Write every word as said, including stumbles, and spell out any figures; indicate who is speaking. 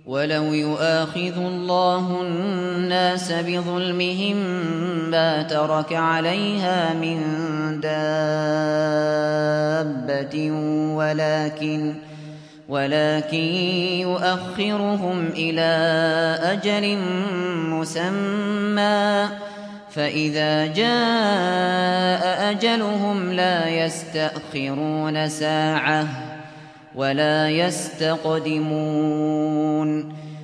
Speaker 1: وَلَوْ يُؤَاخِذُ اللَّهُ النَّاسَ بِظُلْمِهِم مَّا تَرَكَ عَلَيْهَا مِن دَابَّةٍ وَلَٰكِن ولكن يؤخرهم إلى أجل مسمى فإذا جاء أجلهم لا يستأخرون ساعة ولا يستقدمون